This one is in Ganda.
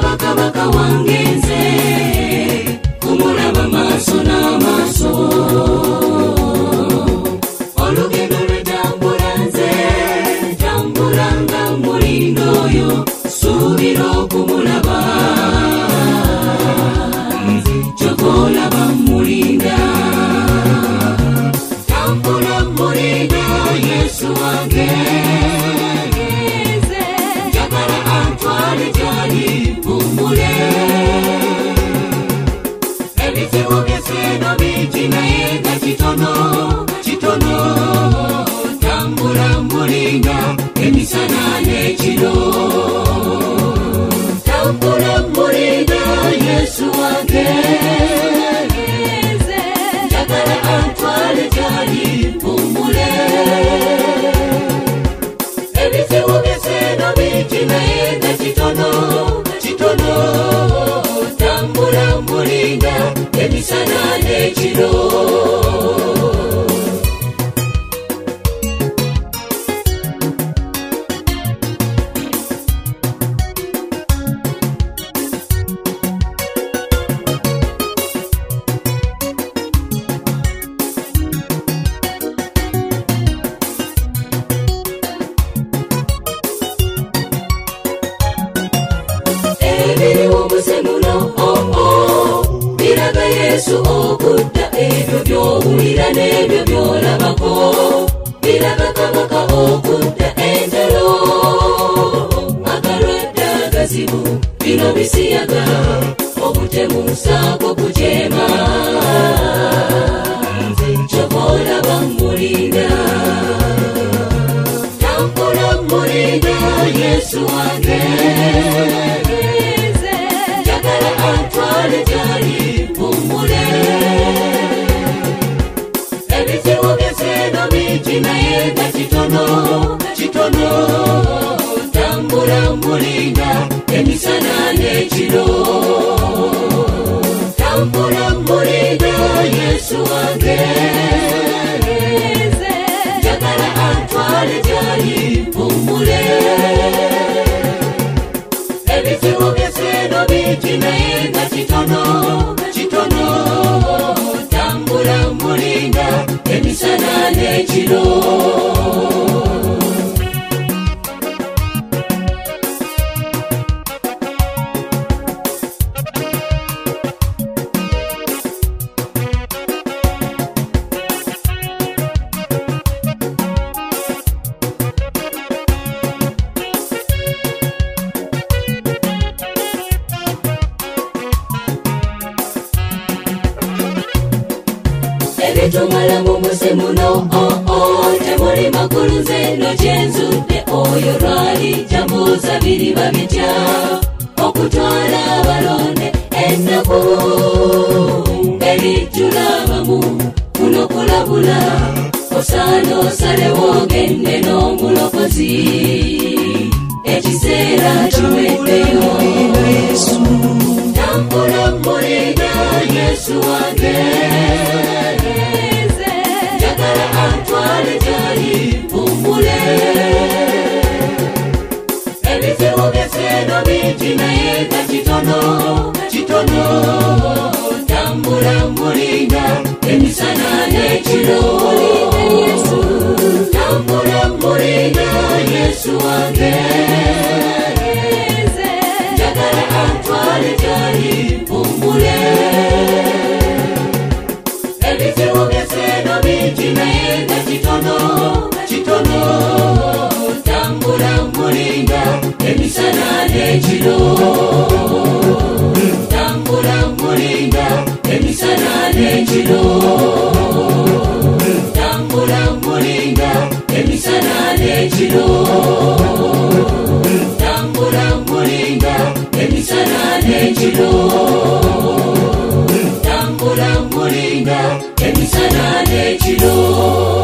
mulaba kabaka wangenze kumulaba maaso n'amaaso olugendo lwetambula nze tambulanga mulindo oyo suubira okumulaba kyokolaba mulinda tambula mulinda Yesu wange njagala antwale gyali mpumule ebizibu byeseno bingi naye nga kitono kitono tambula mulinda emisana n'ekiro tambula mulinda Yesu wange njagala antwale gyali mpumule ebizibu byeseno bingi naye nga kitono kitono tambula mulinda emisana n'ekiro biraga Yesu okudda ebyo by'owulira n'ebyo by'olabako biraga kabaka okudda entalo agalwadde agazibu bino bisiyaga obutemusaako kujeema kyokolaba mulinda tambula mulinda Yesu wange njagala antwale gyali mpumule ebizibu byeseno bingi naye nga kitono kitono tambula mulinda emisana n'ekiro tambula mulinda Yesu wange njagala antwale gyali mpumule ebizibu byeseno bingi naye nga kitono kitono tambula mulinda emisana n'ekiro ebitumala mu muze muno temuli makulu nzeno gyenzudde oyo lwali jambuuza biriba bitya okutwala abalonde ennaku erijjulabamu kuno kulabula osaana osalewo ogende n'omulokozi ekiseera kiweddeyo tambula mulinda Yesu wange njagala antwale gyali mpumule ebizibu byeseno bingi naye nga kitono kitono tambula mulinda emisana n'ekiro tambula mulinda Yesu wange njagala antwale gyali mpumule ebizibu byeseno bingi naye nga kitono kitono tambula mulinda emisana n'ekiro tambula mulinda emisana n'ekiro tambula mulinda emisana n'ekiro tambula mulinda emisana n'ekiro tambula mulinda emisana n'ekiro